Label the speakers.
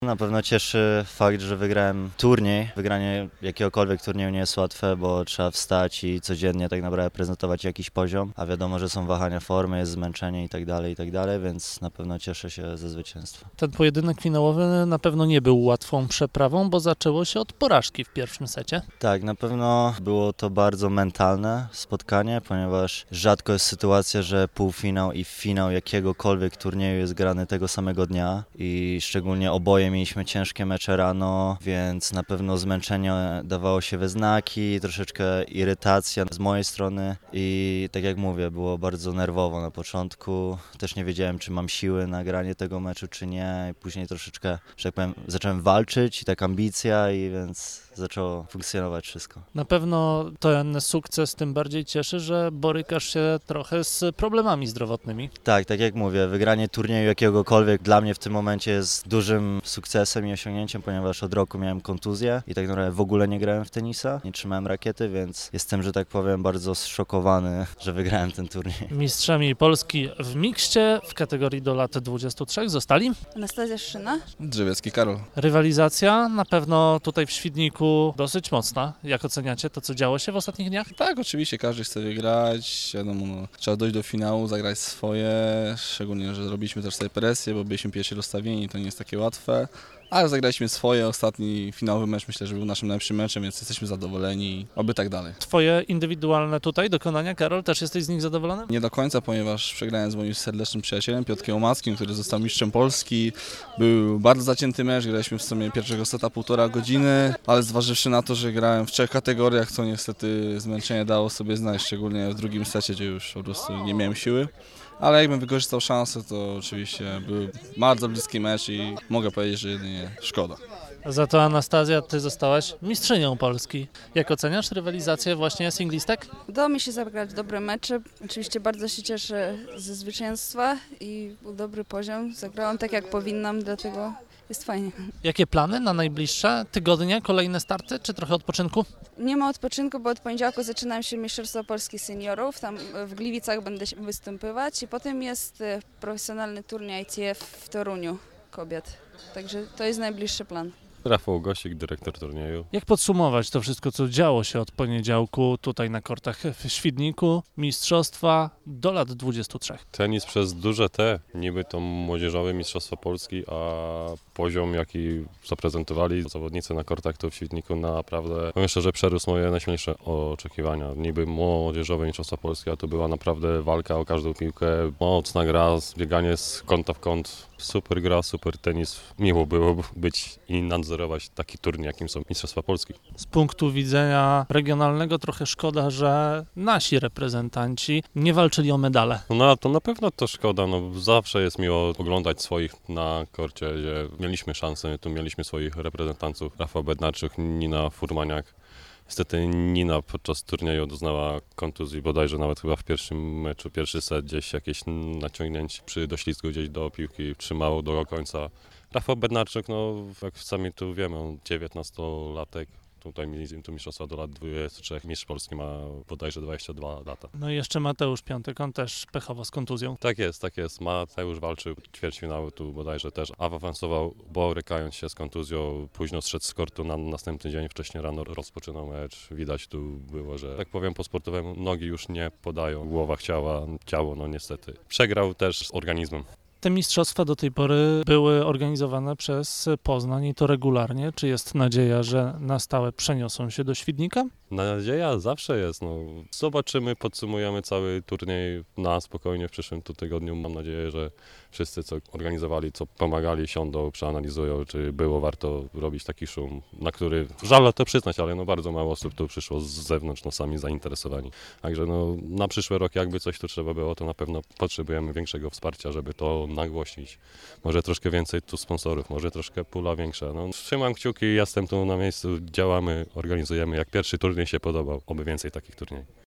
Speaker 1: Na pewno cieszy fakt, że wygrałem turniej. Wygranie jakiegokolwiek turnieju nie jest łatwe, bo trzeba wstać i codziennie tak naprawdę prezentować jakiś poziom, a wiadomo, że są wahania formy, jest zmęczenie i tak dalej, więc na pewno cieszę się ze zwycięstwa.
Speaker 2: Ten pojedynek finałowy na pewno nie był łatwą przeprawą, bo zaczęło się od porażki w pierwszym secie.
Speaker 1: Tak, na pewno było to bardzo mentalne spotkanie, ponieważ rzadko jest sytuacja, że półfinał i finał jakiegokolwiek turnieju jest grany tego samego dnia i szczególnie oboje mieliśmy ciężkie mecze rano, więc na pewno zmęczenie dawało się we znaki, troszeczkę irytacja z mojej strony i tak jak mówię, było bardzo nerwowo na początku. Też nie wiedziałem, czy mam siły na granie tego meczu, czy nie. I później troszeczkę, że tak powiem, zacząłem walczyć i tak ambicja i więc zaczęło funkcjonować wszystko.
Speaker 2: Na pewno ten sukces tym bardziej cieszy, że borykasz się trochę z problemami zdrowotnymi.
Speaker 1: Tak jak mówię, wygranie turnieju jakiegokolwiek dla mnie w tym momencie jest dużym sukcesem i osiągnięciem, ponieważ od roku miałem kontuzję i tak naprawdę w ogóle nie grałem w tenisa, nie trzymałem rakiety, więc jestem, że tak powiem, bardzo zszokowany, że wygrałem ten turniej.
Speaker 2: Mistrzami Polski w mikście w kategorii do lat 23 zostali.
Speaker 3: Anastazja Szyszyna.
Speaker 4: Drzewiecki Karol.
Speaker 2: Rywalizacja na pewno tutaj w Świdniku dosyć mocna. Jak oceniacie to, co działo się w ostatnich dniach?
Speaker 4: Tak, oczywiście każdy chce wygrać, wiadomo, trzeba dojść do finału, zagrać swoje, szczególnie, że robiliśmy też sobie presję, bo byliśmy pierwsi rozstawieni, to nie jest takie łatwe. Ale zagraliśmy swoje, ostatni finałowy mecz myślę, że był naszym najlepszym meczem, więc jesteśmy zadowoleni, oby tak dalej.
Speaker 2: Twoje indywidualne tutaj dokonania, Karol, też jesteś z nich zadowolony?
Speaker 4: Nie do końca, ponieważ przegrałem z moim serdecznym przyjacielem Piotrkiem Omackim, który został mistrzem Polski. Był bardzo zacięty mecz, graliśmy w sumie pierwszego seta 1,5 godziny, ale zważywszy na to, że grałem w 3 kategoriach, to niestety zmęczenie dało sobie znać, szczególnie w drugim secie, gdzie już po prostu nie miałem siły. Ale jakbym wykorzystał szansę, to oczywiście był bardzo bliski mecz i mogę powiedzieć, że jedynie szkoda.
Speaker 2: Za to Anastazja, ty zostałaś mistrzynią Polski. Jak oceniasz rywalizację właśnie singlistek?
Speaker 3: Udało mi się zagrać dobre mecze. Oczywiście bardzo się cieszę ze zwycięstwa i był dobry poziom. Zagrałam tak jak powinnam, dlatego jest fajnie.
Speaker 2: Jakie plany na najbliższe tygodnie, kolejne starty, czy trochę odpoczynku?
Speaker 3: Nie ma odpoczynku, bo od poniedziałku zaczynam się Mistrzostwa Polski Seniorów. Tam w Gliwicach będę występować i potem jest profesjonalny turniej ITF w Toruniu kobiet. Także to jest najbliższy plan.
Speaker 5: Rafał Gosik, dyrektor turnieju.
Speaker 2: Jak podsumować to wszystko, co działo się od poniedziałku tutaj na kortach w Świdniku, mistrzostwa do lat 23?
Speaker 5: Tenis przez duże T, niby to młodzieżowe mistrzostwa Polski, a poziom jaki zaprezentowali zawodnicy na kortach tu w Świdniku naprawdę, powiem szczerze, przerósł moje najśmielsze oczekiwania. Niby młodzieżowe mistrzostwa Polski, a to była naprawdę walka o każdą piłkę, mocna gra, bieganie z kąta w kąt. Super gra, super tenis. Miło było być i nadzorować taki turniej, jakim są Mistrzostwa Polski.
Speaker 2: Z punktu widzenia regionalnego trochę szkoda, że nasi reprezentanci nie walczyli o medale.
Speaker 5: No to na pewno to szkoda, zawsze jest miło oglądać swoich na korcie, gdzie mieliśmy szansę, tu mieliśmy swoich reprezentantów, Rafał Bednarczyk, Nina Furmaniak. Niestety Nina podczas turnieju doznała kontuzji, bodajże nawet chyba w pierwszym meczu, pierwszy set gdzieś jakieś naciągnięcie przy doślizgu gdzieś do piłki trzymało do końca. Rafał Bednarczyk, jak sami tu wiemy, on 19-latek. Tutaj tu mistrzostwa do lat 23, mistrz Polski ma bodajże 22 lata.
Speaker 2: No i jeszcze Mateusz Piątek, on też pechowo z kontuzją.
Speaker 5: Tak jest. Mateusz walczył ćwierćfinały tu bodajże też, awansował, borykając się z kontuzją, późno zszedł z kortu na następny dzień, wcześniej rano rozpoczynał mecz. Widać tu było, że tak powiem po sportowemu nogi już nie podają, głowa ciało niestety. Przegrał też z organizmem.
Speaker 2: Te mistrzostwa do tej pory były organizowane przez Poznań i to regularnie. Czy jest nadzieja, że na stałe przeniosą się do Świdnika?
Speaker 5: Nadzieja zawsze jest. Zobaczymy, podsumujemy cały turniej na spokojnie w przyszłym tygodniu. Mam nadzieję, że wszyscy, co organizowali, co pomagali, siądą, przeanalizują, czy było warto robić taki szum, na który, żal to przyznać, ale bardzo mało osób tu przyszło z zewnątrz, sami zainteresowani. Także na przyszły rok jakby coś tu trzeba było, to na pewno potrzebujemy większego wsparcia, żeby to nagłośnić. Może troszkę więcej tu sponsorów, może troszkę pula większa. Trzymam kciuki, jestem tu na miejscu, działamy, organizujemy. Jak pierwszy turniej się podobał, oby więcej takich turniejów.